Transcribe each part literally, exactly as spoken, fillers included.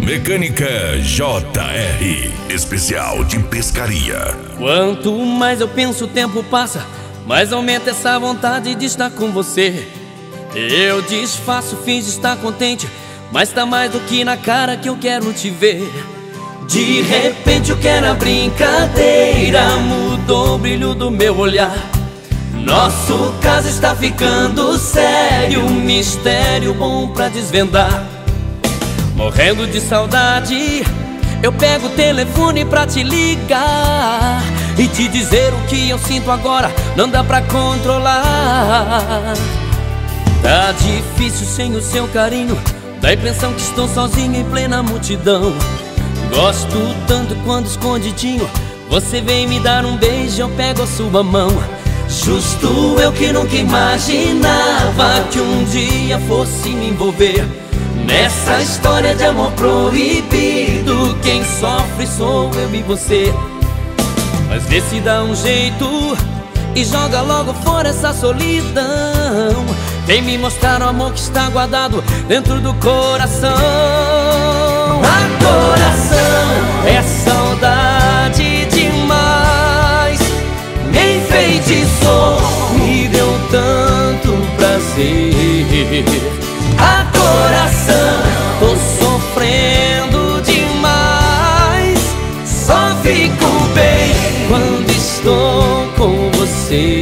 Mecânica J R, especial de pescaria. Quanto mais eu penso, o tempo passa, mais aumenta essa vontade de estar com você. Eu disfarço, finjo estar contente, mas tá mais do que na cara que eu quero te ver. De repente o que era brincadeira mudou o brilho do meu olhar. Nosso caso está ficando sério, um mistério bom pra desvendar. Morrendo de saudade, eu pego o telefone pra te ligar e te dizer o que eu sinto agora, não dá pra controlar. Tá difícil sem o seu carinho, dá a impressão que estou sozinho em plena multidão. Gosto tanto quando escondidinho você vem me dar um beijo, eu pego a sua mão. Justo eu que nunca imaginava que um dia fosse me envolver nessa história de amor proibido. Quem sofre sou eu e você. Mas vê se dá um jeito e joga logo fora essa solidão. Vem me mostrar o amor que está guardado dentro do coração. A coração é saudade demais, me enfeitiçou, me deu tanto prazer. A coração, tô sofrendo demais, só fico bem quando estou com você.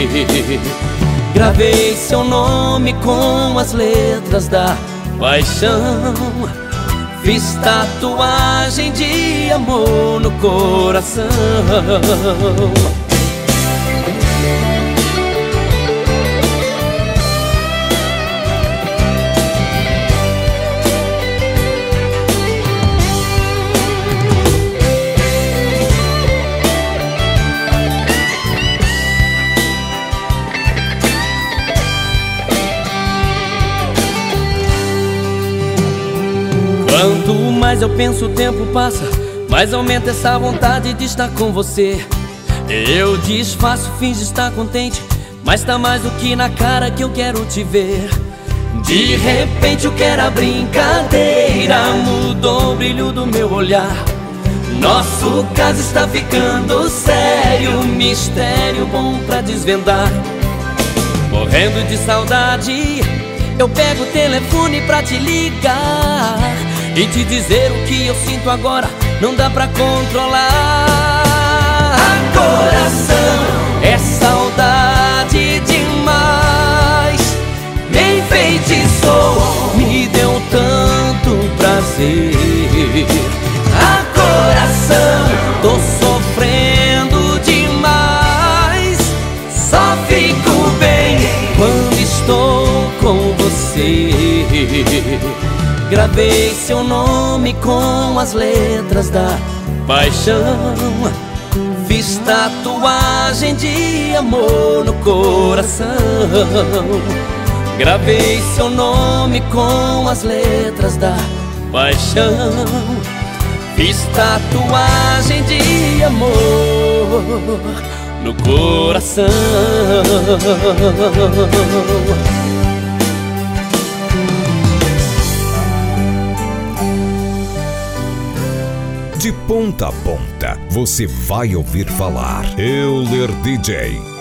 Gravei seu nome com as letras da paixão, fiz tatuagem de amor no coração. Quanto mais eu penso, o tempo passa, mais aumenta essa vontade de estar com você. Eu disfarço, finjo estar contente, mas tá mais do que na cara que eu quero te ver. De repente o que era brincadeira mudou o brilho do meu olhar. Nosso caso está ficando sério, um mistério bom pra desvendar. Morrendo de saudade, eu pego o telefone pra te ligar e te dizer o que eu sinto agora, não dá pra controlar. A coração é saudade demais, me enfeitiçou, me deu tanto prazer. A coração, tô sofrendo demais, só fico bem quando estou com você. Gravei seu nome com as letras da paixão, fiz tatuagem de amor no coração. Gravei seu nome com as letras da paixão, fiz tatuagem de amor no coração. De ponta a ponta, você vai ouvir falar Euler D J.